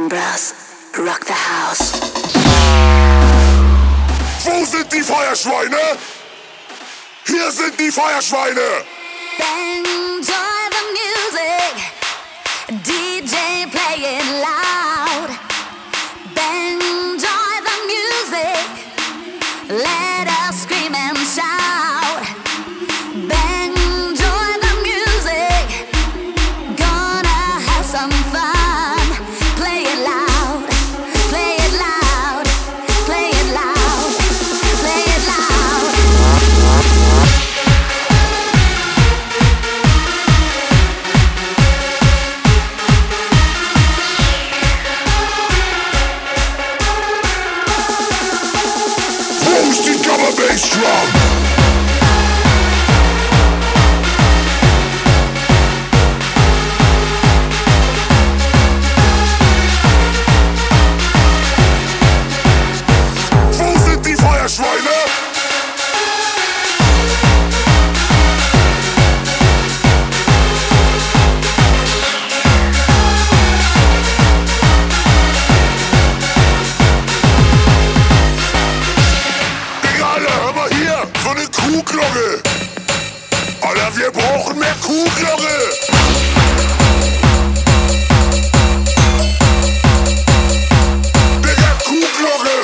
Bang Bros, rock the house. Wo sind die Feuerschweine? Hier sind die Feuerschweine! Enjoy the music, DJ playing loud. Enjoy the music, let us scream and shout. Enjoy the music, gonna have some fun. Play it loud, play it loud, play it loud, play it loud. Who's the double bass drum? Wo sind die Feuerschweine? Hör mal hier, so eine Kuhglocke. Alter, wir brauchen mehr Kuhglocke. Digga, Kuhglocke.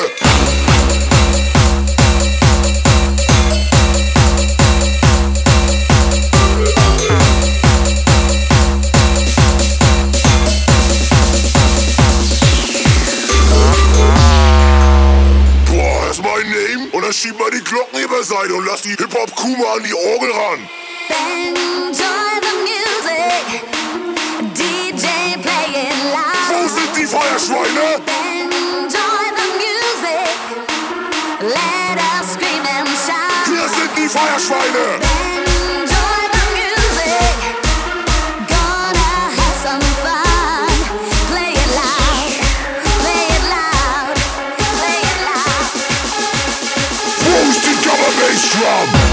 Boah, das ist mein Name. Und dann schieb mal die Glocken über Seite und lass die Hip-Hop-Kuh mal an die Orgel ran. Enjoy the music, DJ playing loud. Wo sind die Feuerschweine? Enjoy the music, let us scream and shout. Hier sind die Feuerschweine. Enjoy the music, gonna have some fun. Play it loud, play it loud, play it loud. Who's the double bass drum?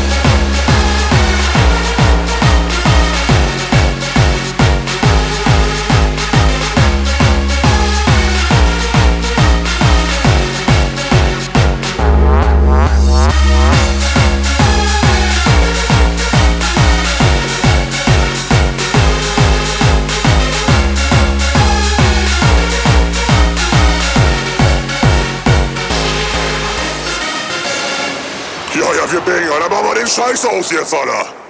Ja, wir bangen, dann machen wir den Scheiß aus jetzt, Alter.